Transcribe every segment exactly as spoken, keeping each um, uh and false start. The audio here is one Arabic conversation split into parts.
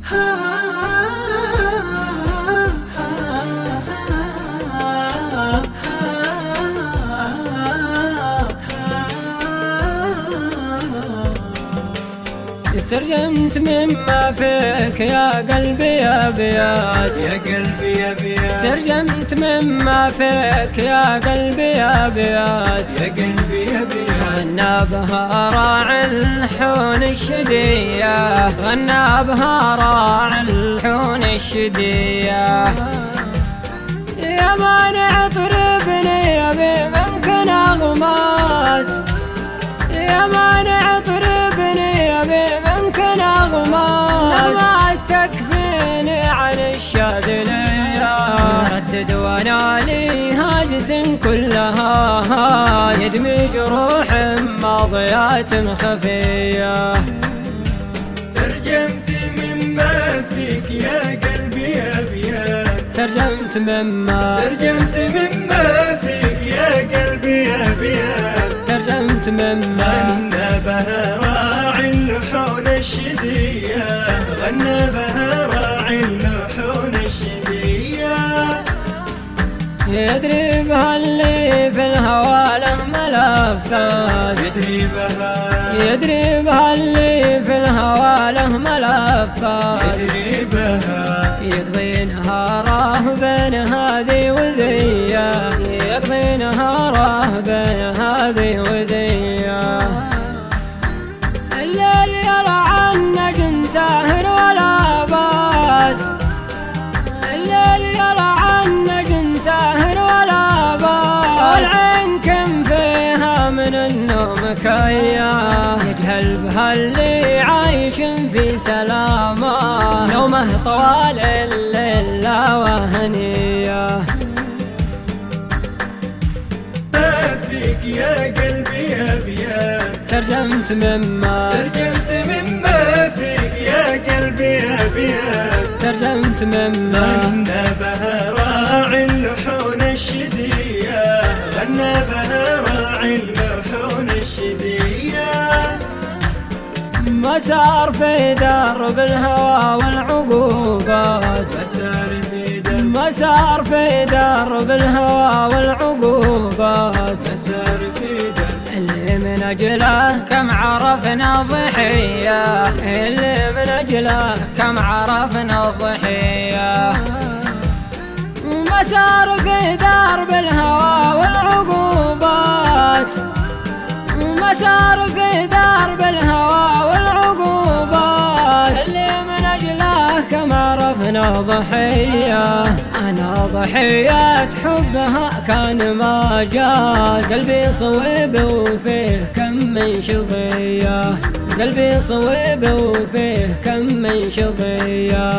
ترجمت مما فيك يا قلبي أبيات، يا قلبي أبيات، ترجمت مما فيك يا قلبي أبيات، يا قلبي أبيات. غنى بها راعي الحون الشدية، غنى بها راعي الحون الشدية. يا مانع طربني أبي منك نغمات، يا مانع طربني أبي منك نغمات، ما تكفيني عن الشاذلية. ردد وانا لي هاجس كلها، يدمي جروح ماضيات خفية. ترجمت مما فيك يا قلبي أبيات، ترجمت مما ترجمت مما فيك يا قلبي أبيات، ترجمت مما غنى بها راعي اللحون الشدية، غنى بها راعي اللحون الشدية. يدري بها اللي في الهوى له ملفات، يدري بها، يدري بها اللي في الهوى له ملفات، يدري بها، يقضي نهاره بين هذه وذيه، يقضي نهاره بين هذه وذيه. الليل يرعى النجم ساهر ولا بات، الليل يرعى النجم ساهر ولا بات، والعين كم فيها من النوم كياه. يجهل بها اللي عايش في سلامه، نومه طوال الليل لا وهنيه. ما فيك يا قلبي أبيات، ترجمت مما ترجمت مما فيك يا قلبي أبيات، ترجمت مما غنى بها راعي اللحون الشدية، غنى بها راعي اللحون الشدية. مسار في درب الهوى والعقوبات، مسار في درب، مسار في درب الهوى والعقوبات، مسار في درب. اللي من أجله كم عرفنا ضحية، اللي من أجله كم عرفنا ضحية. مسار في درب الهوى والعقوبات، مسار في درب الهوى والعقوبات، اللي من أجله كم عرفنا ضحية. أنا ضحية حبها كان ما جات، قلبي صويب وفيه كم من شظية، قلبي صويب وفيه كم من شظية.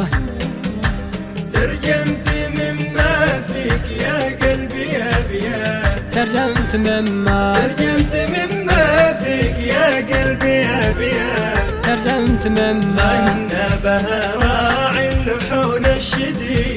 ترجمت مما فيك يا قلبي أبيات، ترجمت مما ترجمت مما فيك يا قلبي أبيات، ترجمت مما غنى بها راعي اللحون الشدية،